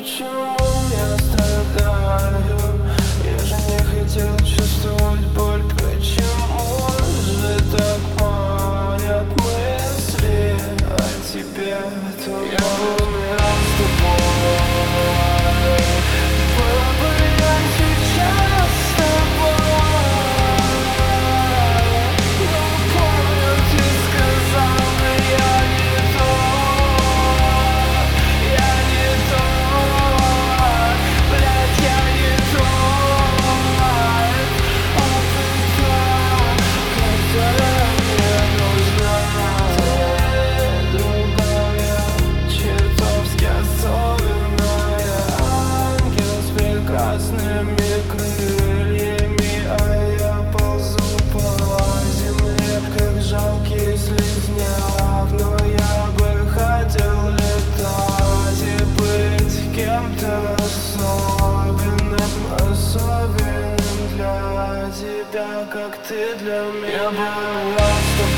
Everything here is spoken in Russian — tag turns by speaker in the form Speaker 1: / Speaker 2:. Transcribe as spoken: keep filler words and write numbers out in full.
Speaker 1: почему я страдаю? Я же не хотел чувствовать боль. Почему же так манят мысли о тебе? Я бы умирал с тобой. Было бы я сейчас с тобой. Но помню, ты сказал, но я не тот. Я не тот. Блядь, я не тот. А ты та, которая мне нужна. Ты другая, чертовски особенная. Ангел с прекрасными крыльями, а я ползу по земле, как жалкий слизняк. Но я бы хотел летать и быть кем-то особенным, особенным для тебя, как ты для меня. Я бы умирал с тобой.